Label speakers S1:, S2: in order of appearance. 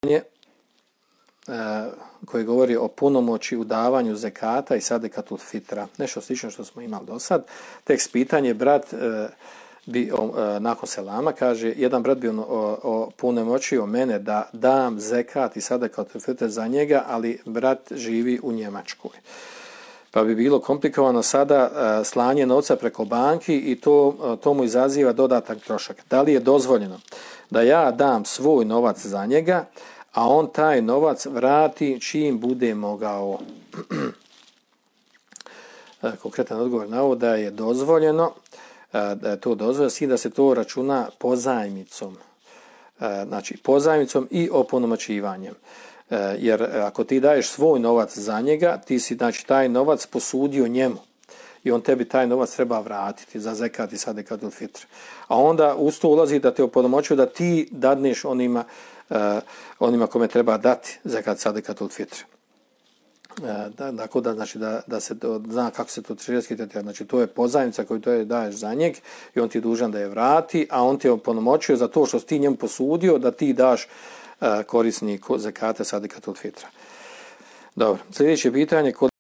S1: koji govori o punomoći u davanju zekata i sadekatul fitra. Nešto slično što smo imali do sad. Tekst pitanje, brat nakon selama kaže, jedan brat bi punomoćio mene da dam zekat i sadekatul fitra za njega, ali brat živi u Njemačkoj. Pa bi bilo komplikovano sada slanje novca preko banki i to mu izaziva dodatan trošak. Da li je dozvoljeno da ja dam svoj novac za njega, a on taj novac vrati čim bude mogao? Konkretan odgovor na ovo da je dozvoljeno, da se to računa pozajmicom. Znači pozajmicom i oponomačivanjem. Jer ako ti daješ svoj novac za njega, ti si znači taj novac posudio njemu i on tebi taj novac treba vratiti za zekat i sadekatul fitr. A onda uz to ulazi da te oponomoćuju da ti dadneš onima kome treba dati zekat sadekatul fitr. Tako da, znači, da se zna kako se to šerijatski tretira. Znači to je pozajmica koju to daješ za njeg i on ti je dužan da je vrati, a on ti je oponomoćuje za to što si ti njemu posudio da ti daš korisniku zekata sadekatul fitra. Dobro, sljedeće pitanje.